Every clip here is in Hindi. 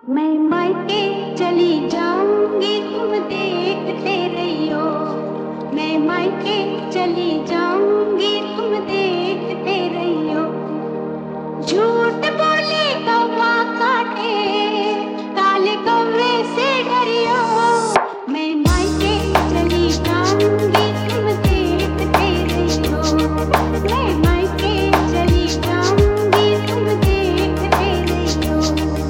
मैं मायके चली जाऊंगी तुम देखते रहियो। मैं मायके चली जाऊंगी तुम देखते रहियो। झूठ बोले कौवा काटे काले कौवे से डरियो। मैं मायके चली जाऊंगी तुम देखते रहियो। मैं मायके चली जाऊंगी तुम देखते रहियो।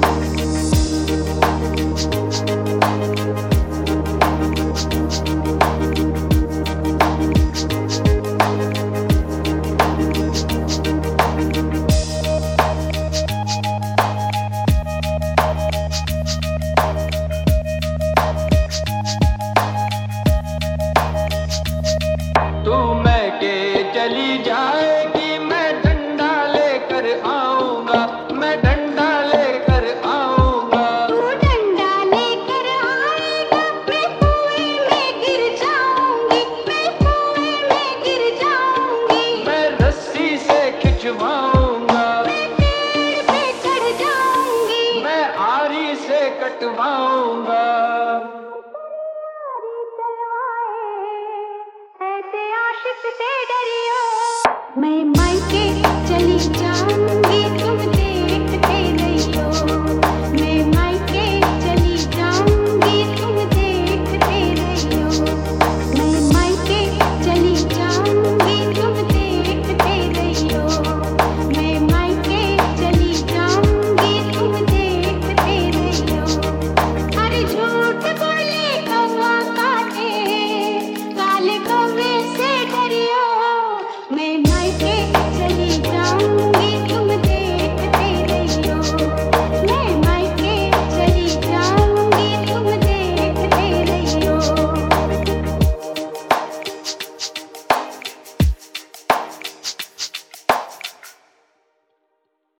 तू मैके चली जाएगी, मैं डंडा लेकर आऊंगा, मैं डंडा लेकर आऊंगा। तू डंडा लेकर आएगा, मैं कुएं में गिर जाऊंगी, मैं कुएं में गिर जाऊंगी। मैं रस्सी से खिंचवाऊंगा, मैं पेड़ पे चढ़ जाऊंगी। मैं आरी से कटवाऊंगा। आरी चलवाए ऐसे आशिक से डरियो। मैं मायके चली